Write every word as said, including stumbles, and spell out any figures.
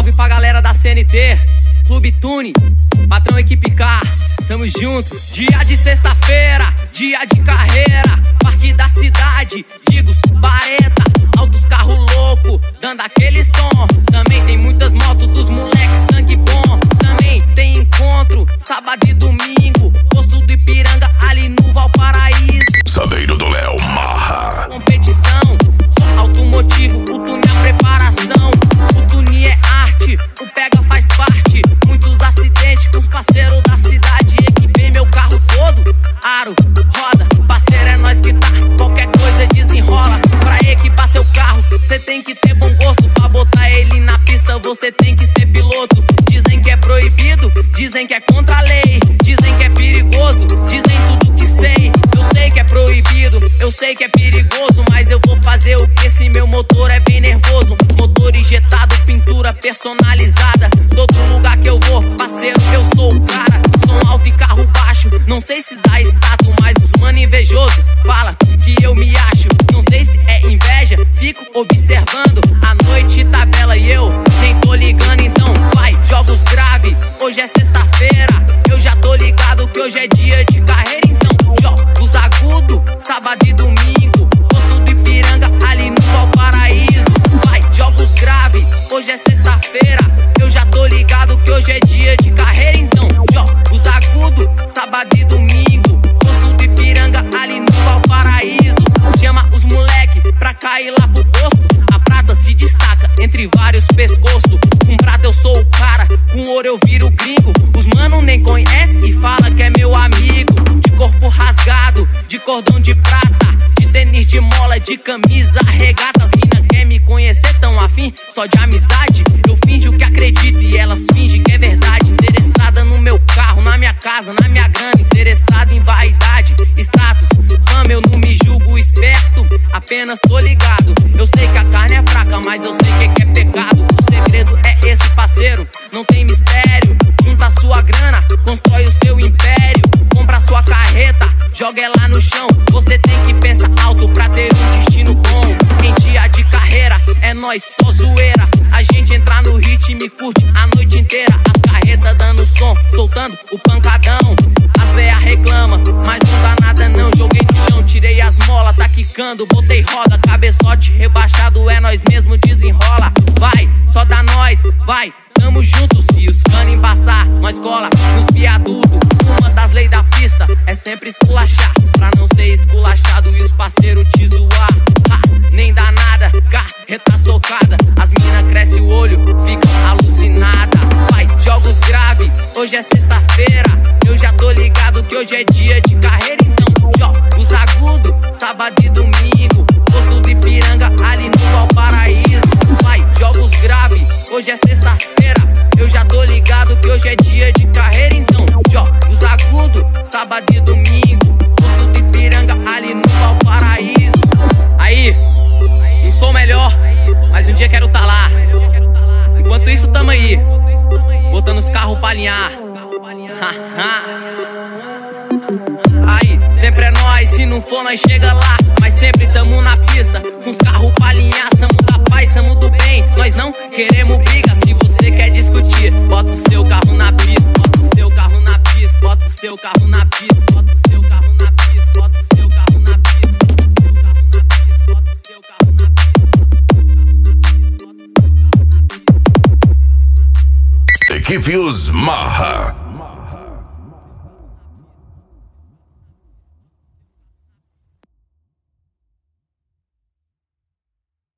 salve pra galera da C N T, Clube Tune, patrão Equipe K, tamo junto. Dia de sexta-feira, dia de carreira, parque da cidade, digo Bareta, altos carros loucos, dando aquele som. Também tem muitas motos dos moleques sangue bom. Também tem encontro, sábado e domingo, posto do Ipiranga ali no Valparaíso. Saveiro do Léo Marra. Competição, só automotivo, o Tune é a preparação. O Tune é arte, o pega faz parte. Muitos acidentes com os parceiros da cidade. Equipei meu carro todo, aro, roda, parceiro é nós que tá, qualquer coisa desenrola. Pra equipar seu carro, cê tem que ter bom gosto. Pra botar ele na pista, você tem que ser piloto. Dizem que é proibido, dizem que é contra a lei, dizem que é perigoso, dizem tudo que sei. Eu sei que é proibido, eu sei que é perigoso, mas eu vou fazer o que se meu motor é bem nervoso. Motor injetado, pintura personalizada, todo lugar que eu vou, parceiro, eu sou o cara. Som alto e carro baixo, não sei se dá status, mas os mano invejoso fala que eu me acho. Não sei se é inveja, fico observando. A noite tá bela e eu nem tô ligando. Então vai, jogos grave, hoje é sexta-feira, eu já tô ligado que hoje é dia de carreira. Então jogos agudo, sábado e domingo, posto do Ipiranga ali no Valparaíso. Vai, jogos grave, hoje é sexta-feira, eu já tô ligado que hoje é dia de carreira. Então jogos agudo, sábado e domingo, posto do Ipiranga ali no Valparaíso. Chama os moleque pra cair lá pro posto. A prata se destaca entre vários pescoços. Com prata eu sou o cara, com ouro eu viro gringo. Os mano nem conhece e fala que é meu amigo. De corpo rasgado, de cordão de prata, de tênis de mola, de camisa regata. As mina quer me conhecer tão afim, só de amizade. Eu finjo que acredito e elas fingem que é verdade. Interessada no meu carro, na minha casa, na minha grana. Interessada em vaidade, status, fama, eu não me julgo esperto, apenas tô ligado. Eu sei que a carne é fraca, mas eu sei que é pecado. O segredo é esse, parceiro, não tem mistério. Junta a sua grana, constrói o seu império. Compra a sua carreta, joga ela no chão. Você tem que pensar alto pra ter um destino bom. Em dia de carreira, é nós só zoeira. A gente entra no ritmo e curte a noite inteira. As carretas dando som, soltando o pancadão. As véia reclama, mas não dá nada não. Joguei no chão, tirei as molas, tá quicando, botei roda. Cabeçote rebaixado, é nós mesmo, desenrola. Vai, só dá nós, vai, tamo junto. Se os cano embaçar, nós cola nos viadutos. Uma das leis da pista é sempre esculachar, pra não ser esculachado e os parceiros te zoar. Ha, nem dá nada, carreta socada. As mina cresce o olho, ficam alucinada. Vai, jogos grave, hoje é sexta-feira, eu já tô ligado que hoje é dia de carreira. Então jogos agudo, sábado e domingo, posto do Ipiranga ali no Valparaíso. Vai, jogos grave, hoje é sexta-feira, eu já tô ligado que hoje é dia de carreira. Então jogos agudo, sábado e domingo, posto do Ipiranga ali no Valparaíso. Aí, não sou melhor, mas um dia quero tá lá. Enquanto isso tamo aí, botando os carros pra alinhar. Aí, sempre é nós, se não for nós chega lá. Mas sempre tamo na pista, com os carros pra alinhar. Samo da paz, samo do bem, nós não queremos briga. Se você quer discutir, bota o seu carro na pista. Bota o seu carro na pista, bota o seu carro na pista. Bota o seu carro na pista, bota o seu carro na pista. Bota o seu carro na pista. Equipe Os Marra.